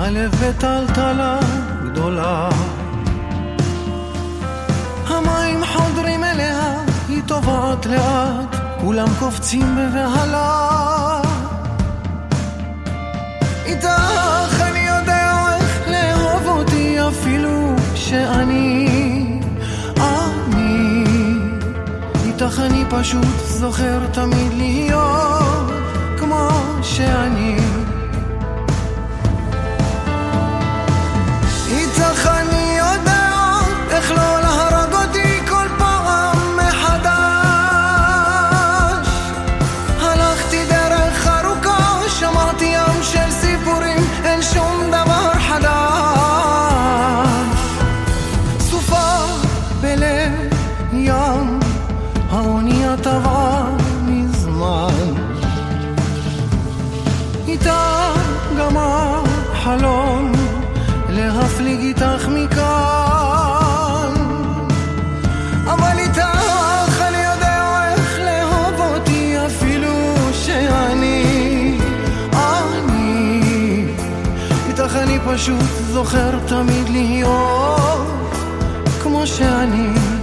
הלב בטלטלה גדולה, המים חודרים אליה, היא טובעת לאט, כולם קופצים בבהלה. איתך אני יודע איך לאהוב אותי אפילו שאני איתך אני פשוט זוכר תמיד להיות כמו שאני. איתך אני יודע איך לא להרוג אותי כל פעם מחדש. הלכתי דרך ארוכה, שמעתי ים של סיפורים, אין שום דבר חדש. סופה בלב ים, האונייה טבעה מזמן, איתה גם החלום להפליג איתך מכאן. אבל איתך אני יודע איך לאהוב אותי אפילו שאני איתך אני פשוט זוכר תמיד להיות כמו שאני.